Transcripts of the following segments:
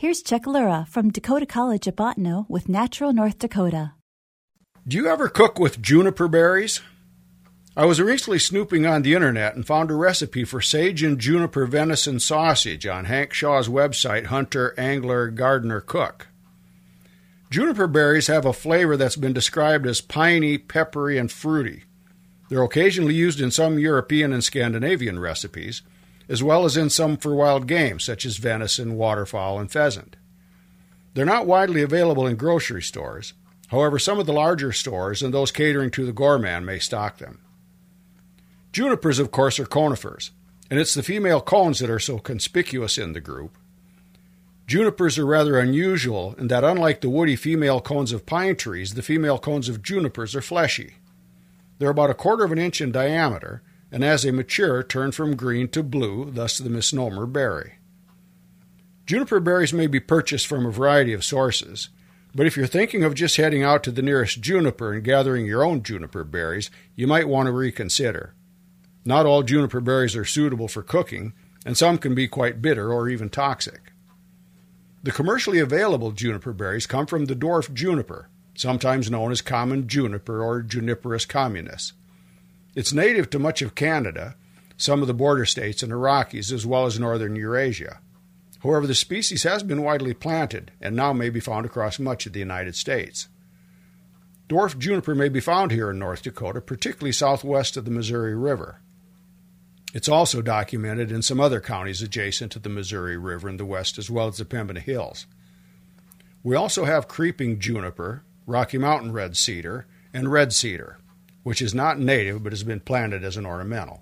Here's Chuck Lura from Dakota College at Bottineau with Natural North Dakota. Do you ever cook with juniper berries? I was recently snooping on the internet and found a recipe for sage and juniper venison sausage on Hank Shaw's website, Hunter, Angler, Gardener, Cook. Juniper berries have a flavor that's been described as piney, peppery, and fruity. They're occasionally used in some European and Scandinavian recipes, as well as in some for wild game, such as venison, waterfowl, and pheasant. They're not widely available in grocery stores. However, some of the larger stores and those catering to the gourmand may stock them. Junipers, of course, are conifers, and it's the female cones that are so conspicuous in the group. Junipers are rather unusual in that, unlike the woody female cones of pine trees, the female cones of junipers are fleshy. They're about 1/4 of an inch in diameter, and as they mature, turn from green to blue, thus the misnomer berry. Juniper berries may be purchased from a variety of sources, but if you're thinking of just heading out to the nearest juniper and gathering your own juniper berries, you might want to reconsider. Not all juniper berries are suitable for cooking, and some can be quite bitter or even toxic. The commercially available juniper berries come from the dwarf juniper, sometimes known as common juniper or Juniperus communis. It's native to much of Canada, some of the border states, and the Rockies, as well as northern Eurasia. However, the species has been widely planted and now may be found across much of the United States. Dwarf juniper may be found here in North Dakota, particularly southwest of the Missouri River. It's also documented in some other counties adjacent to the Missouri River in the west, as well as the Pembina Hills. We also have creeping juniper, Rocky Mountain red cedar, and red cedar, which is not native but has been planted as an ornamental.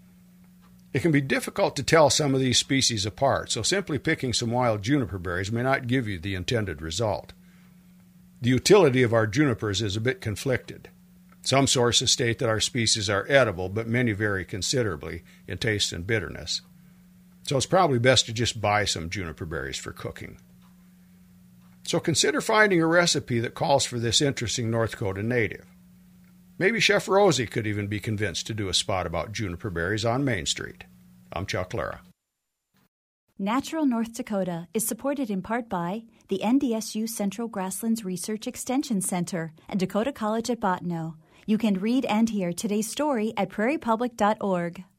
It can be difficult to tell some of these species apart, so simply picking some wild juniper berries may not give you the intended result. The utility of our junipers is a bit conflicted. Some sources state that our species are edible, but many vary considerably in taste and bitterness. So it's probably best to just buy some juniper berries for cooking. So consider finding a recipe that calls for this interesting North Dakota native. Maybe Chef Rosie could even be convinced to do a spot about juniper berries on Main Street. I'm Chuck Lura. Natural North Dakota is supported in part by the NDSU Central Grasslands Research Extension Center and Dakota College at Bottineau. You can read and hear today's story at prairiepublic.org.